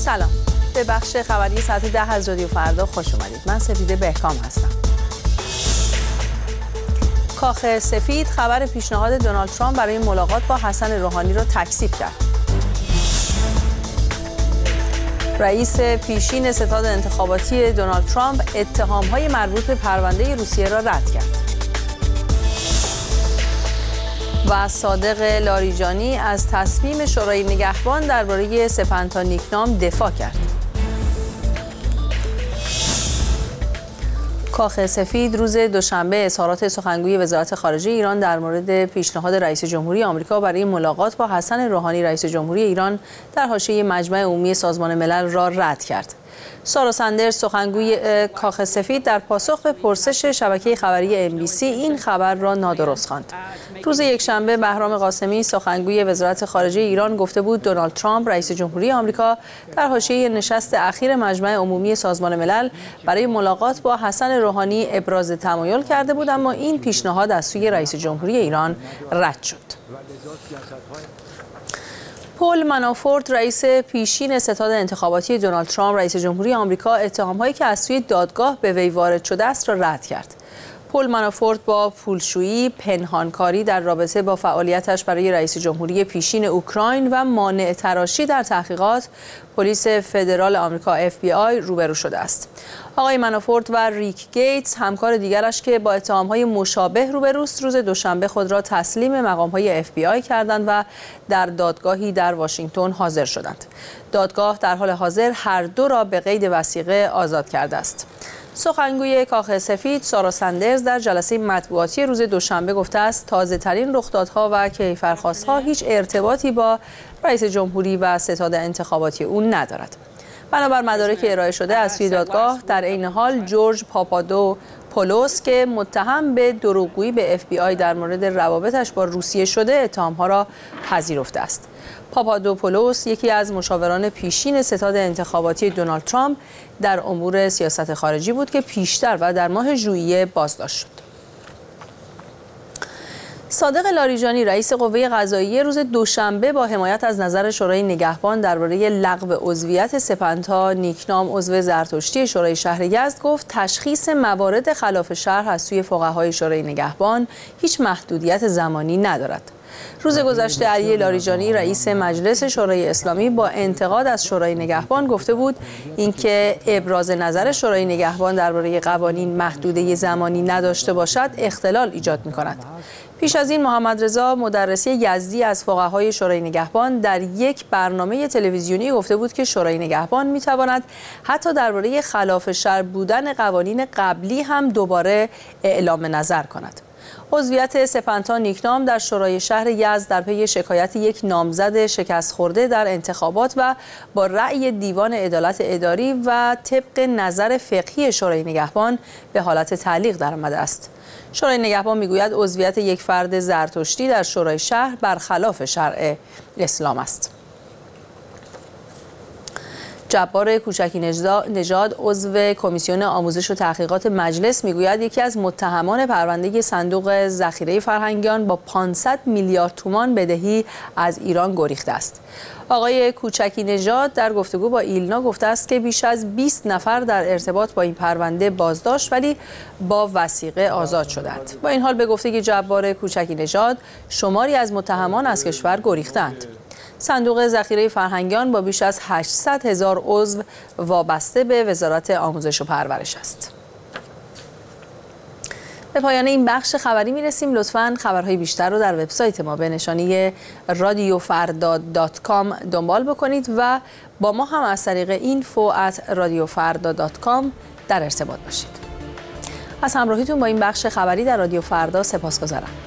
سلام، به بخش خبری ساعت 10 از رادیو فردا خوش اومدید. من سپیده بهکام هستم. کاخ سفید خبر پیشنهاد دونالد ترامپ برای ملاقات با حسن روحانی را تکذیب کرد. رئیس پیشین ستاد انتخاباتی دونالد ترامپ اتهام‌های مربوط به پرونده روسیه را رد کرد. و صادق لاریجانی از تصمیم شورای نگهبان درباره سپنتا-نیکنام دفاع کرد. کاخ سفید روز دوشنبه اظهارات سخنگوی وزارت خارجه ایران در مورد پیشنهاد رئیس جمهوری آمریکا برای ملاقات با حسن روحانی رئیس جمهوری ایران در حاشیه مجمع عمومی سازمان ملل را رد کرد. سارا سندرز سخنگوی کاخ سفید در پاسخ به پرسش شبکه خبری MBC این خبر را نادرست خواند. روز یکشنبه بهرام قاسمی سخنگوی وزارت خارجه ایران گفته بود دونالد ترامپ رئیس جمهوری آمریکا در حاشیه نشست اخیر مجمع عمومی سازمان ملل برای ملاقات با حسن روحانی ابراز تمایل کرده بود، اما این پیشنهاد از سوی رئیس جمهوری ایران رد شد. پل منافورت رئیس پیشین ستاد انتخاباتی دونالد ترامپ رئیس جمهوری آمریکا اتهام‌هایی که از سوی دادگاه به وی وارد شده است را رد کرد. پل منافورت با پولشویی، پنهانکاری در رابطه با فعالیتش برای رئیس جمهوری پیشین اوکراین و مانع تراشی در تحقیقات پلیس فدرال آمریکا FBI روبرو شده است. آقای منافورت و ریک گیتس همکار دیگرش که با اتهام‌های مشابه روبروست روز دوشنبه خود را تسلیم مقام‌های FBI کردند و در دادگاهی در واشنگتن حاضر شدند. دادگاه در حال حاضر هر دو را به قید وثیقه آزاد کرده است. سخنگوی کاخ سفید سارا سندرز در جلسه مطبوعاتی روز دوشنبه گفته است تازه‌ترین رخدادها و کیفرخواست‌ها هیچ ارتباطی با رئیس جمهوری و ستاد انتخاباتی او ندارد. بنابر مدارک ارائه شده از سوی دادگاه در عین حال جورج پاپادوپولوس که متهم به دروغگویی به FBI در مورد روابطش با روسیه شده اتهام‌ها را پذیرفته است. پاپادوپولوس یکی از مشاوران پیشین ستاد انتخاباتی دونالد ترامپ در امور سیاست خارجی بود که پیشتر و در ماه ژوئیه بازداشت شد. صادق لاریجانی رئیس قوه قضاییه روز دوشنبه با حمایت از نظر شورای نگهبان درباره لغو عضویت سپنتا-نیکنام عضو زرتشتی شورای شهر یزد گفت تشخیص موارد خلاف شرع از سوی فقهای شورای نگهبان هیچ محدودیت زمانی ندارد. روز گذشته علی لاریجانی رئیس مجلس شورای اسلامی با انتقاد از شورای نگهبان گفته بود اینکه ابراز نظر شورای نگهبان درباره قوانین محدوده زمانی نداشته باشد اختلال ایجاد می‌کند. پیش از این محمد رضا مدرسی یزدی از فقهای شورای نگهبان در یک برنامه تلویزیونی گفته بود که شورای نگهبان می‌تواند حتی درباره خلاف شرع بودن قوانین قبلی هم دوباره اعلام نظر کند. عضویت سپنتا-نیکنام در شورای شهر یزد در پی شکایت یک نامزد شکست خورده در انتخابات و با رأی دیوان عدالت اداری و طبق نظر فقهی شورای نگهبان به حالت تعلیق درآمده است. شورای نگهبان میگوید عضویت یک فرد زرتشتی در شورای شهر برخلاف شرع اسلام است. جبار کوچکی نژاد عضو کمیسیون آموزش و تحقیقات مجلس میگوید یکی از متهمان پرونده صندوق ذخیره فرهنگیان با 500 میلیارد تومان بدهی از ایران گریخته است. آقای کوچکی نژاد در گفتگو با ایلنا گفته است که بیش از 20 نفر در ارتباط با این پرونده بازداشت ولی با وثیقه آزاد شدند. با این حال به گفته جبار کوچکی نژاد شماری از متهمان از کشور گریختند. صندوق ذخیره فرهنگیان با بیش از 800,000 عضو وابسته به وزارت آموزش و پرورش است. به پایان این بخش خبری میرسیم. لطفاً خبرهای بیشتر رو در وبسایت ما به نشانی radiofarda.com دنبال بکنید و با ما هم از طریق info@radiofarda.com در ارتباط باشید. از همراهیتون با این بخش خبری در رادیو فردا سپاسگزارم.